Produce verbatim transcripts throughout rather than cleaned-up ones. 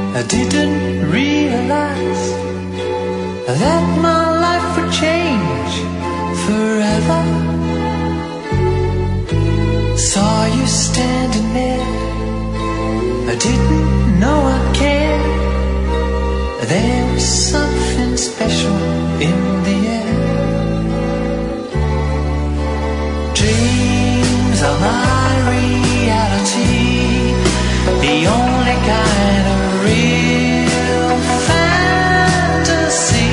I didn't realize that my life would change forever. Saw you standing there, I didn't know I cared. There was something special in the air. Dreams are my reality, the only kind of real fantasy.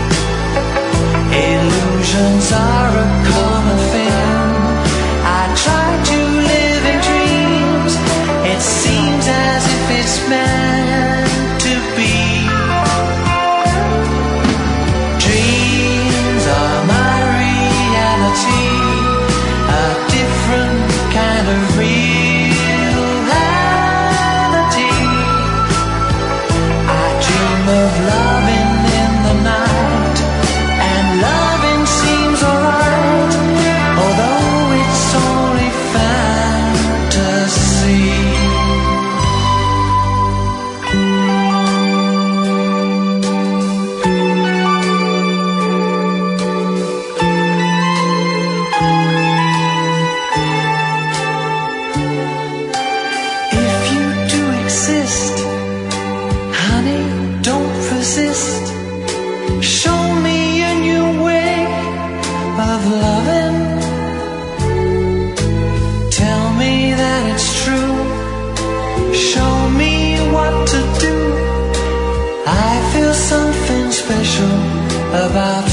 Illusions are a common thing. I try to live in dreams. It seems as if it's meant to be. Dreams are my reality, a different kind of reality. I dream of loving in the night, and loving seems alright, although it's only fantasy. If you do exist, honey, don't resist. Show me a new way of loving. Tell me that it's true. Show me what to do. I feel something special about